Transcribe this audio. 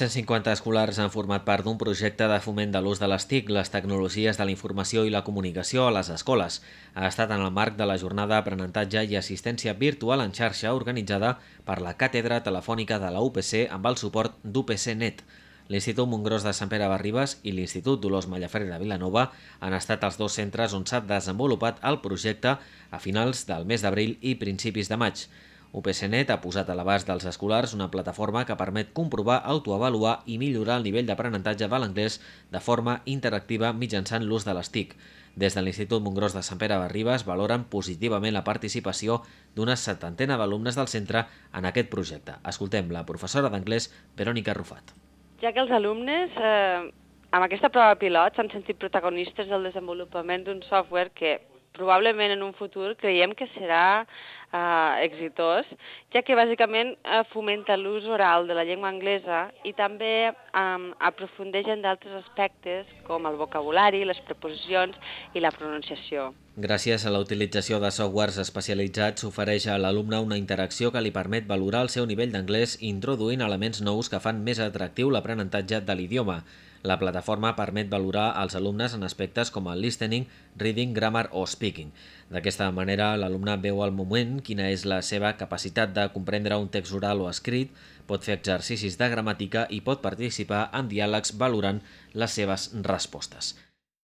150 escolars han format part d'un projecte de foment de l'ús de les TIC, les tecnologies de la informació i la comunicació a les escoles. Ha estat en el marc de la jornada d'aprenentatge i assistència virtual en xarxa organitzada per la Càtedra Telefònica de la UPC amb el suport d'UPCnet. L'Institut Montgròs de Sant Pere de Ribes i l'Institut Dolors Mallaferrer de Vilanova han estat els dos centres on s'ha desenvolupat el projecte a finals del mes d'abril i principis de maig. UPCnet ha posat a l'abast dels escolars una plataforma que permet comprovar, autoavaluar i millorar el nivell d'aprenentatge de l'anglès de forma interactiva mitjançant l'ús de les TIC. Des de l'Institut Montgròs de Sant Pere de Ribes valoren positivament la participació d'una setantena d'alumnes del centre en aquest projecte. Escoltem la professora d'anglès Verònica Rufat. Ja que els alumnes amb aquesta prova pilot s'han sentit protagonistes del desenvolupament d'un software que probablement en un futur creiem que serà exitós, ja que bàsicament fomenta l'ús oral de la llengua anglesa i també aprofundeix en d'altres aspectes com el vocabulari, les preposicions i la pronunciació. Gràcies a la utilització de softwares especialitzats s'ofereix a l'alumne una interacció que li permet valorar el seu nivell d'anglès introduint elements nous que fan més atractiu l'aprenentatge de l'idioma. La plataforma permet valorar als alumnes en aspectes com el listening, reading, grammar o speaking. D'aquesta manera, l'alumne veu al moment quina és la seva capacitat de comprendre un text oral o escrit, pot fer exercicis de gramàtica i pot participar en diàlegs valorant les seves respostes.